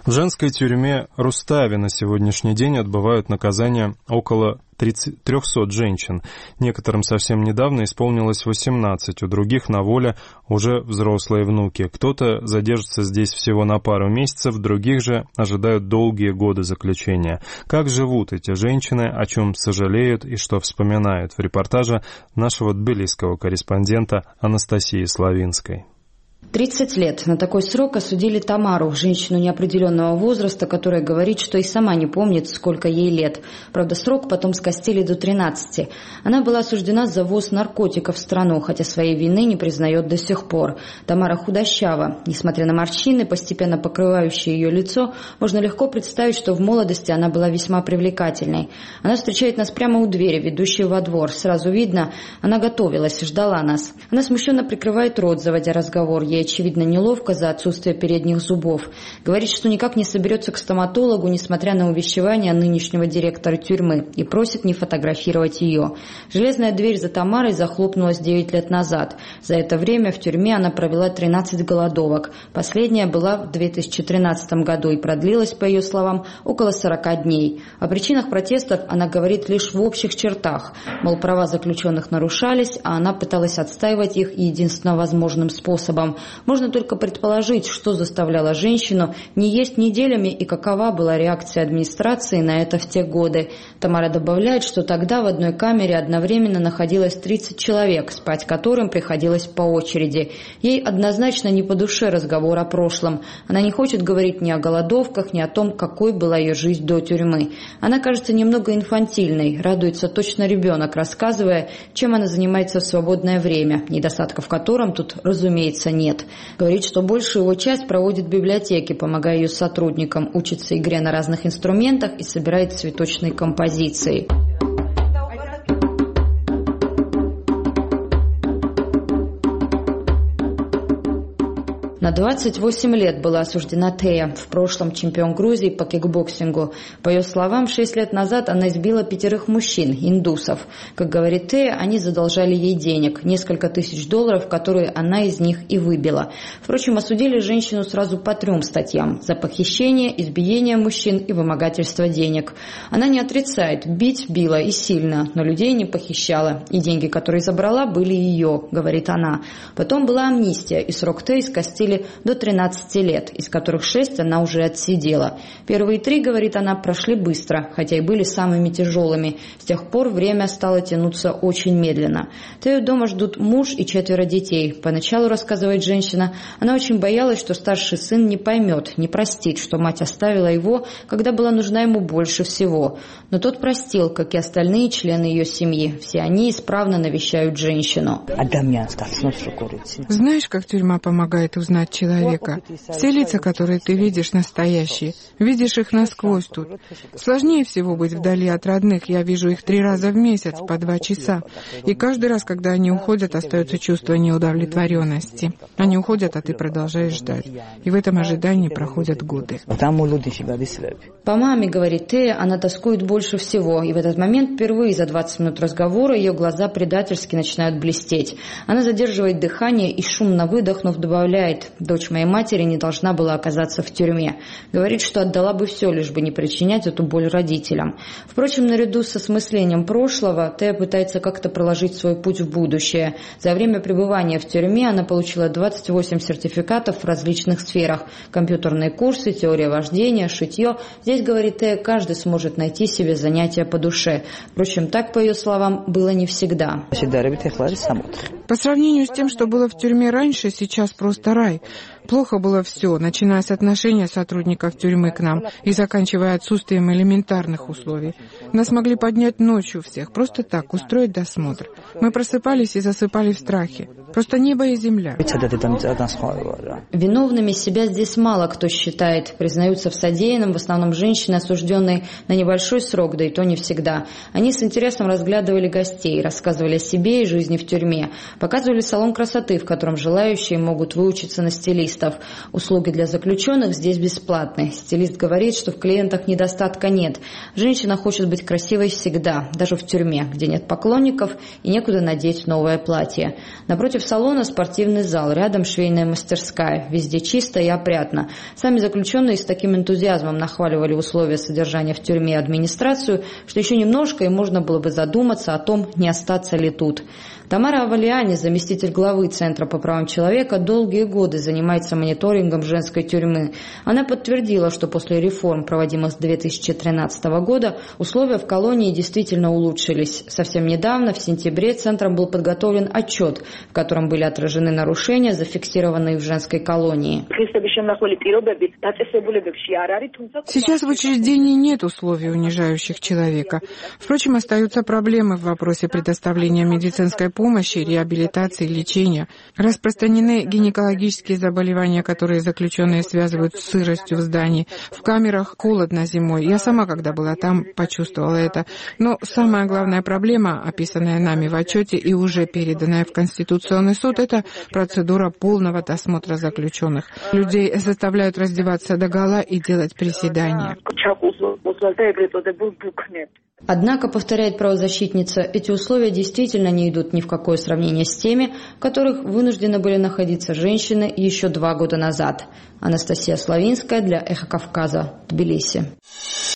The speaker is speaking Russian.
В женской тюрьме Рустави на сегодняшний день отбывают наказание около 300 женщин. Некоторым совсем недавно исполнилось 18, у других на воле уже взрослые внуки. Кто-то задержится здесь всего на пару месяцев, других же ожидают долгие годы заключения. Как живут эти женщины, о чем сожалеют и что вспоминают, в репортаже нашего тбилисского корреспондента Анастасии Славинской. 30 лет. На такой срок осудили Тамару, женщину неопределенного возраста, которая говорит, что и сама не помнит, сколько ей лет. Правда, срок потом скостили до 13. Она была осуждена за ввоз наркотиков в страну, хотя своей вины не признает до сих пор. Тамара худощава. Несмотря на морщины, постепенно покрывающие ее лицо, можно легко представить, что в молодости она была весьма привлекательной. Она встречает нас прямо у двери, ведущей во двор. Сразу видно, она готовилась, ждала нас. Она смущенно прикрывает рот, заводя разговор. Ей очевидно неловко за отсутствие передних зубов. Говорит, что никак не соберется к стоматологу, несмотря на увещевания нынешнего директора тюрьмы, и просит не фотографировать ее. Железная дверь за Тамарой захлопнулась 9 лет назад. За это время в тюрьме она провела 13 голодовок. Последняя была в 2013 году и продлилась, по ее словам, около 40 дней. О причинах протестов она говорит лишь в общих чертах. Мол, права заключенных нарушались, а она пыталась отстаивать их единственно возможным способом. Можно только предположить, что заставляло женщину не есть неделями и какова была реакция администрации на это в те годы. Тамара добавляет, что тогда в одной камере одновременно находилось 30 человек, спать которым приходилось по очереди. Ей однозначно не по душе разговор о прошлом. Она не хочет говорить ни о голодовках, ни о том, какой была ее жизнь до тюрьмы. Она кажется немного инфантильной, радуется точно ребенок, рассказывая, чем она занимается в свободное время, недостатков в котором тут, разумеется, нет. Говорит, что большую его часть проводит в библиотеке, помогая ее сотрудникам, учится игре на разных инструментах и собирает цветочные композиции. На 28 лет была осуждена Тея, в прошлом чемпион Грузии по кикбоксингу. По ее словам, 6 лет назад она избила 5 мужчин, индусов. Как говорит Тея, они задолжали ей денег, несколько тысяч долларов, которые она из них и выбила. Впрочем, осудили женщину сразу по 3 статьям: за похищение, избиение мужчин и вымогательство денег. Она не отрицает, бить била и сильно, но людей не похищала, и деньги, которые забрала, были ее, говорит она. Потом была амнистия, и срок Теи скостили до 13 лет, из которых 6 она уже отсидела. Первые 3, говорит она, прошли быстро, хотя и были самыми тяжелыми. С тех пор время стало тянуться очень медленно. Тею дома ждут муж и 4 детей. Поначалу, рассказывает женщина, она очень боялась, что старший сын не поймет, не простит, что мать оставила его, когда была нужна ему больше всего. Но тот простил, как и остальные члены ее семьи. Все они исправно навещают женщину. Знаешь, как тюрьма помогает узнать человека? Все лица, которые ты видишь, настоящие. Видишь их насквозь тут. Сложнее всего быть вдали от родных. Я вижу их 3 раза в месяц, по 2 часа. И каждый раз, когда они уходят, остается чувство неудовлетворенности. Они уходят, а ты продолжаешь ждать. И в этом ожидании проходят годы. По маме, говорит Тея, она тоскует больше всего. И в этот момент впервые за 20 минут разговора ее глаза предательски начинают блестеть. Она задерживает дыхание и, шумно выдохнув, добавляет: дочь моей матери не должна была оказаться в тюрьме. Говорит, что отдала бы все, лишь бы не причинять эту боль родителям. Впрочем, наряду с осмыслением прошлого, Тея пытается как-то проложить свой путь в будущее. За время пребывания в тюрьме она получила 28 сертификатов в различных сферах. Компьютерные курсы, теория вождения, шитье. Здесь, говорит Тея, каждый сможет найти себе занятие по душе. Впрочем, так, по ее словам, было не всегда. По сравнению с тем, что было в тюрьме раньше, сейчас просто рай. Плохо было все, начиная с отношения сотрудников тюрьмы к нам и заканчивая отсутствием элементарных условий. Нас могли поднять ночью всех, просто так, устроить досмотр. Мы просыпались и засыпали в страхе. Просто небо и земля. Виновными себя здесь мало кто считает. Признаются в содеянном в основном женщины, осужденные на небольшой срок, да и то не всегда. Они с интересом разглядывали гостей, рассказывали о себе и жизни в тюрьме. Показывали салон красоты, в котором желающие могут выучиться на стилиста. стилистов. Услуги для заключенных здесь бесплатны. Стилист говорит, что в клиентах недостатка нет. Женщина хочет быть красивой всегда, даже в тюрьме, где нет поклонников и некуда надеть новое платье. Напротив салона спортивный зал, рядом швейная мастерская. Везде чисто и опрятно. Сами заключенные с таким энтузиазмом нахваливали условия содержания в тюрьме и администрацию, что еще немножко и можно было бы задуматься о том, не остаться ли тут. Тамара Авалиани, заместитель главы Центра по правам человека, долгие годы занимается мониторингом женской тюрьмы. Она подтвердила, что после реформ, проводимых с 2013 года, условия в колонии действительно улучшились. Совсем недавно, в сентябре, Центром был подготовлен отчет, в котором были отражены нарушения, зафиксированные в женской колонии. Сейчас в учреждении нет условий, унижающих человека. Впрочем, остаются проблемы в вопросе предоставления медицинской помощи, реабилитации, лечения. Распространены гинекологические заболевания, которые заключенные связывают с сыростью в здании. В камерах холодно зимой. Я сама, когда была там, почувствовала это. Но самая главная проблема, описанная нами в отчете и уже переданная в Конституционный суд, это процедура полного досмотра заключенных. Людей заставляют раздеваться догола и делать приседания. Однако, повторяет правозащитница, эти условия действительно не идут ни в какое сравнение с теми, в которых вынуждены были находиться женщины еще 2 года назад. Анастасия Славинская для «Эхо Кавказа», Тбилиси.